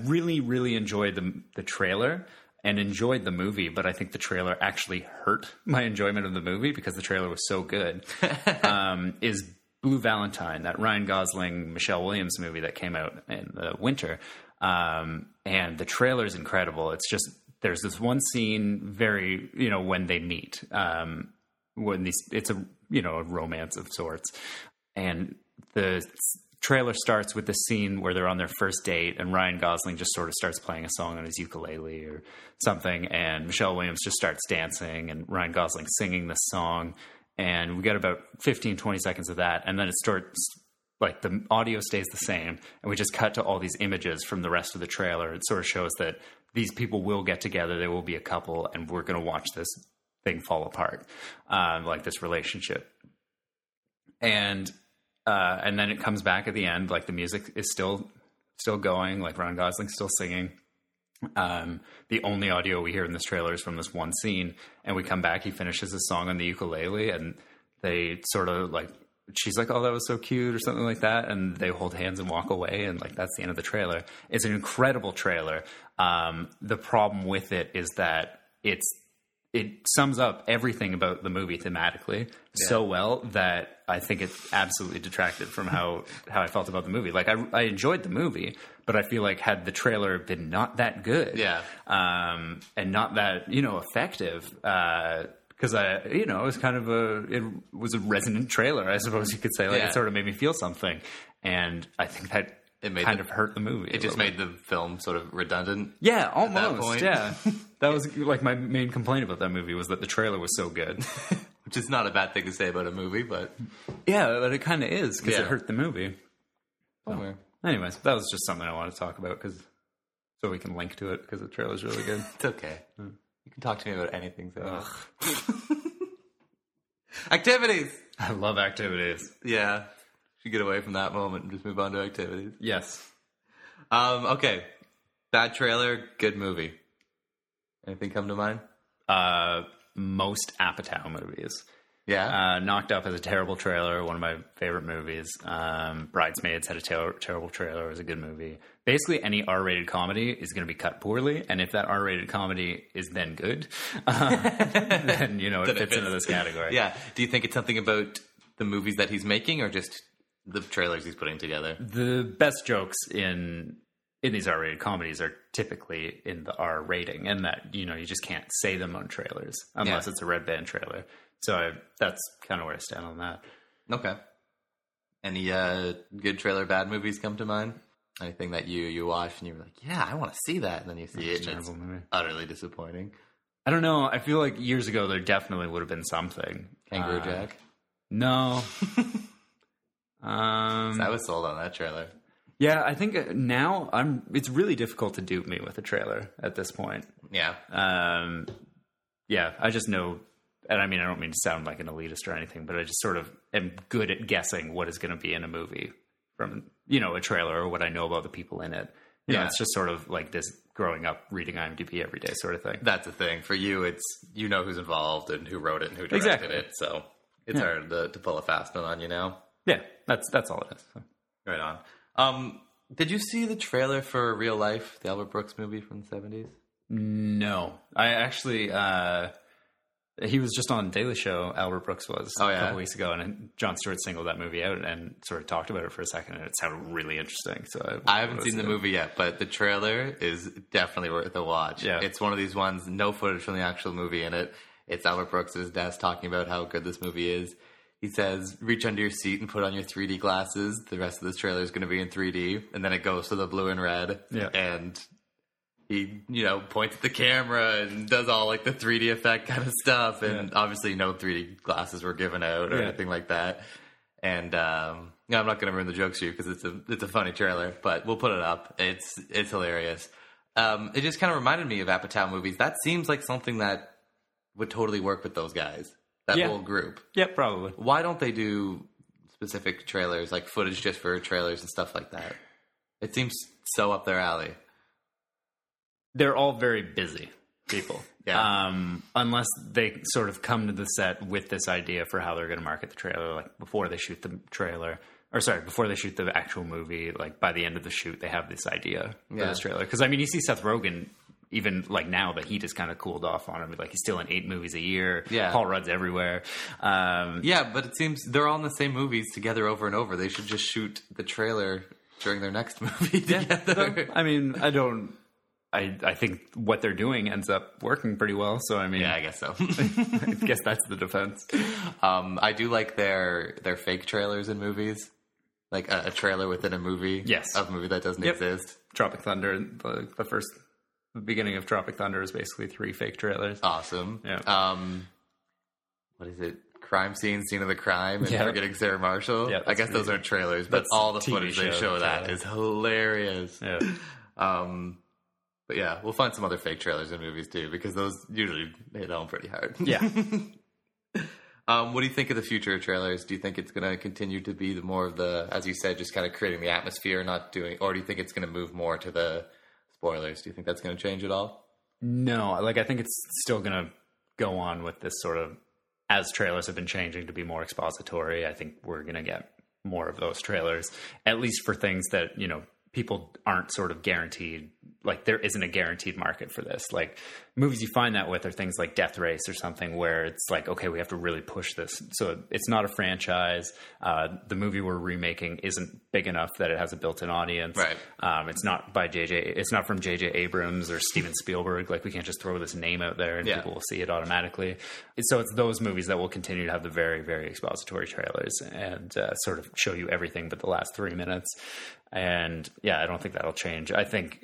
enjoyed the trailer and enjoyed the movie, but I think the trailer actually hurt my enjoyment of the movie because the trailer was so good, is Blue Valentine, that Ryan Gosling, Michelle Williams movie that came out in the winter. And the trailer is incredible. It's just, there's this one scene very, when they meet, it's a romance of sorts. And the trailer starts with the scene where they're on their first date, and Ryan Gosling just sort of starts playing a song on his ukulele or something, and Michelle Williams just starts dancing, and Ryan Gosling singing the song, and we get about 15-20 seconds of that, and then it starts, like, the audio stays the same, and we just cut to all these images from the rest of the trailer. It sort of shows that these people will get together, they will be a couple, and we're going to watch this thing fall apart, like this relationship. And then it comes back at the end, like the music is still going, like Ryan Gosling's still singing. The only audio we hear in this trailer is from this one scene, and we come back, he finishes his song on the ukulele, and they sort of like, she's like, oh, that was so cute or something like that, and they hold hands and walk away, and like that's the end of the trailer. It's an incredible trailer. The problem with it is that it sums up everything about the movie thematically so well that I think it absolutely detracted from how I felt about the movie. Like I enjoyed the movie, but I feel like had the trailer been not that good, and not that effective, because it was kind of it was a resonant trailer, I suppose you could say. Like it sort of made me feel something, and I think that it kind of hurt the movie. It just made the film sort of redundant. Yeah, almost. At that point. Yeah, that was like my main complaint about that movie, was that the trailer was so good. Which is not a bad thing to say about a movie, but yeah, but it kind of is, because it hurt the movie. So, anyways, that was just something I wanted to talk about, so we can link to it, because the trailer's really good. It's okay. You can talk to me about anything. So. Activities. I love activities. Yeah. Should get away from that moment and just move on to activities. Yes. Okay. Bad trailer, good movie. Anything come to mind? Most Apatow movies. Yeah. Knocked Up has a terrible trailer, one of my favorite movies. Bridesmaids had a terrible trailer, it was a good movie. Basically, any R-rated comedy is going to be cut poorly, and if that R-rated comedy is then good, then, it fits into this category. Yeah. Do you think it's something about the movies that he's making, or just the trailers he's putting together? The best jokes in in these R-rated comedies are typically in the R rating, and that, you just can't say them on trailers unless it's a Red Band trailer. So that's kind of where I stand on that. Okay. Any good trailer bad movies come to mind? Anything that you watch and you were like, yeah, I want to see that, and then you see it and it's utterly disappointing? I don't know. I feel like years ago there definitely would have been something. Kangaroo Jack? No. I was sold on that trailer. Yeah, I think now it's really difficult to dupe me with a trailer at this point. Yeah. Yeah, I just know, and I mean, I don't mean to sound like an elitist or anything, but I just sort of am good at guessing what is going to be in a movie from, a trailer or what I know about the people in it. It's just sort of like this growing up reading IMDb every day sort of thing. That's the thing. For you, it's, who's involved and who wrote it and who directed it. So it's hard to pull a fast one on you now. Yeah, that's all it is. So. Right on. Did you see the trailer for Real Life, the Albert Brooks movie from the 70s? No. I actually, he was just on Daily Show, Albert Brooks was, a couple weeks ago, and Jon Stewart singled that movie out and sort of talked about it for a second, and it sounded really interesting. So I haven't seen the movie yet, but the trailer is definitely worth a watch. Yeah. It's one of these ones, no footage from the actual movie in it. It's Albert Brooks' desk talking about how good this movie is. He says, reach under your seat and put on your 3D glasses. The rest of this trailer is going to be in 3D. And then it goes to the blue and red. Yeah. And he, points at the camera and does all like the 3D effect kind of stuff. And obviously no 3D glasses were given out or anything like that. And I'm not going to ruin the jokes for you because it's a funny trailer, but we'll put it up. It's hilarious. It just kind of reminded me of Apatow movies. That seems like something that would totally work with those guys. That whole group. Yeah, probably. Why don't they do specific trailers, like footage just for trailers and stuff like that? It seems so up their alley. They're all very busy people. Unless they sort of come to the set with this idea for how they're going to market the trailer, like before they shoot the trailer. Or sorry, before they shoot the actual movie, like by the end of the shoot, they have this idea for this trailer. Because, I mean, you see Seth Rogen... Even like now, the heat has kind of cooled off on him. Like he's still in 8 movies a year. Yeah. Paul Rudd's everywhere. But it seems they're all in the same movies together over and over. They should just shoot the trailer during their next movie together. I mean, I think what they're doing ends up working pretty well. So, I mean... Yeah, I guess so. I guess that's the defense. I do like their fake trailers in movies. Like a trailer within a movie. Yes. Of a movie that doesn't exist. Tropic Thunder, the beginning of Tropic Thunder is basically 3 fake trailers. Awesome. Yeah. What is it? Crime scene of the crime, and forgetting Sarah Marshall. Yeah, I guess those aren't trailers, but all the footage they show that is hilarious. Yeah. But yeah, we'll find some other fake trailers in movies too, because those usually hit home pretty hard. Yeah. What do you think of the future of trailers? Do you think it's going to continue to be more of the, as you said, just kind of creating the atmosphere, or do you think it's going to move more to the spoilers? Do you think that's going to change at all? No, I think it's still going to go on with this sort of, as trailers have been changing to be more expository. I think we're going to get more of those trailers, at least for things that, people aren't sort of guaranteed. Like there isn't a guaranteed market for this. Like movies you find that with are things like Death Race or something where it's like, okay, we have to really push this. So it's not a franchise. The movie we're remaking isn't big enough that it has a built-in audience. Right. It's not it's not from J.J. Abrams or Steven Spielberg. Like we can't just throw this name out there and people will see it automatically. So it's those movies that will continue to have the very, very expository trailers and sort of show you everything but the last 3 minutes. And I don't think that'll change. I think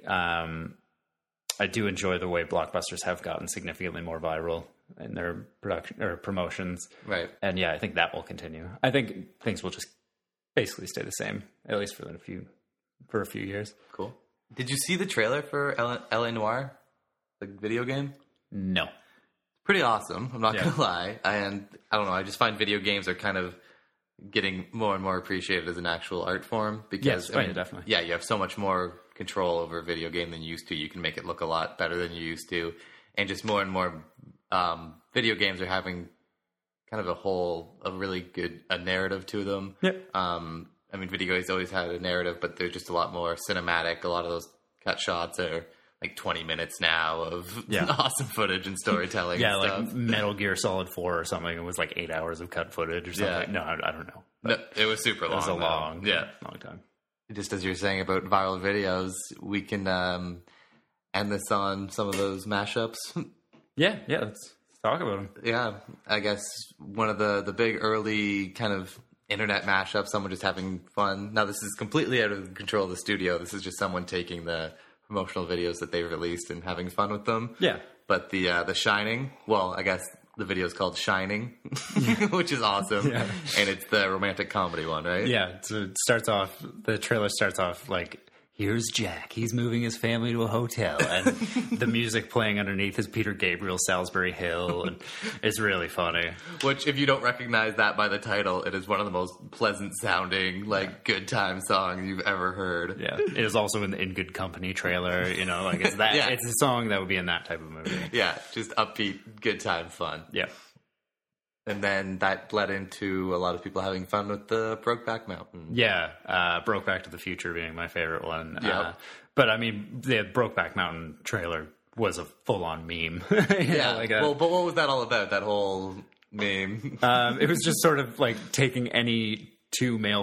I do enjoy the way blockbusters have gotten significantly more viral in their production or promotions. Right. And I think that will continue. I think things will just basically stay the same, at least for a few years. Cool. Did you see the trailer for L.A. Noire, the video game? No. Pretty awesome. I'm not going to lie. And I don't know. I just find video games are kind of getting more and more appreciated as an actual art form because definitely. Yeah, you have so much more control over a video game than you used to. You can make it look a lot better than you used to, and just more and more video games are having kind of a really good narrative to them. Yep. I mean, video games always had a narrative, but they're just a lot more cinematic. A lot of those cut shots are like 20 minutes now of awesome footage and storytelling. And stuff. Like Metal Gear Solid 4 or something. It was like 8 hours of cut footage or something. No, I don't know. No, it was super long. It was a long time. just as you're saying about viral videos, we can end this on some of those mashups. Yeah, let's talk about them. Yeah, I guess one of the big early kind of internet mashups, someone just having fun. Now, this is completely out of control of the studio. This is just someone taking the promotional videos that they released and having fun with them. Yeah. But the Shining, well, I guess the video is called Shining, which is awesome. Yeah. And it's the romantic comedy one, right? Yeah. So the trailer starts off like, here's Jack. He's moving his family to a hotel. And the music playing underneath is Peter Gabriel, Salisbury Hill. And it's really funny. Which, if you don't recognize that by the title, it is one of the most pleasant sounding, good time songs you've ever heard. Yeah. It is also in the In Good Company trailer. It's that. Yeah. It's a song that would be in that type of movie. Yeah. Just upbeat, good time fun. Yeah. And then that led into a lot of people having fun with the Brokeback Mountain. Yeah, Brokeback to the Future being my favorite one. Yep. But I mean, the Brokeback Mountain trailer was a full-on meme. But what was that all about, that whole meme? It was just sort of like taking any two male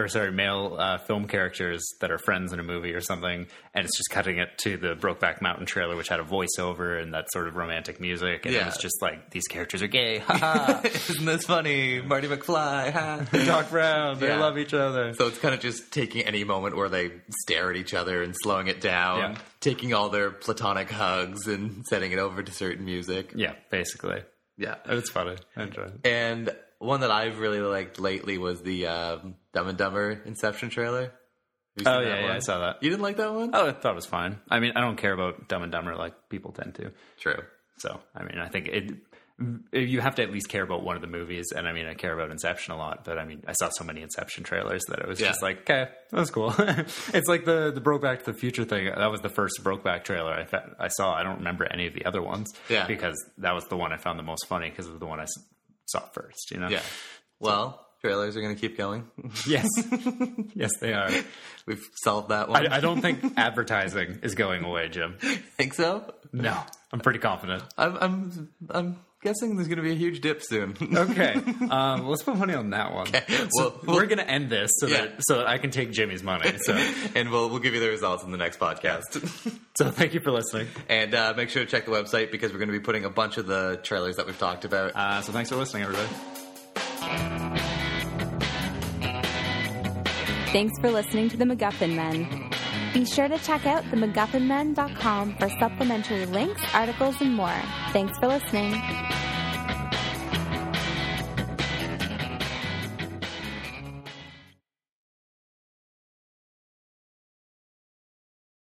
film characters that are friends in a movie or something, and it's just cutting it to the Brokeback Mountain trailer, which had a voiceover and that sort of romantic music, and it was just like, these characters are gay, haha. Isn't this funny? Marty McFly, ha. Doc Brown, they love each other. So it's kind of just taking any moment where they stare at each other and slowing it down, taking all their platonic hugs and setting it over to certain music. Yeah, basically. Yeah. It's funny. I enjoy it. And one that I've really liked lately was the Dumb and Dumber Inception trailer. Oh, yeah, I saw that. You didn't like that one? Oh, I thought it was fine. I mean, I don't care about Dumb and Dumber like people tend to. True. So, I mean, I think you have to at least care about one of the movies. And I mean, I care about Inception a lot, but I mean, I saw so many Inception trailers that it was just like, okay, that's cool. It's like the Brokeback to the Future thing. That was the first Brokeback trailer I saw. I don't remember any of the other ones because that was the one I found the most funny because it was the one I saw first, Yeah. Well, trailers are going to keep going. Yes. Yes, they are. We've solved that one. I don't think advertising is going away, Jim. Think so? No. I'm pretty confident. I'm guessing there's going to be a huge dip soon. Okay. Let's put money on that one. Okay. So we're going to end this so that I can take Jimmy's money. So. And we'll give you the results in the next podcast. So thank you for listening. And make sure to check the website because we're going to be putting a bunch of the trailers that we've talked about. So thanks for listening, everybody. Thanks for listening to The MacGuffin Men. Be sure to check out themacguffinmen.com for supplementary links, articles, and more. Thanks for listening.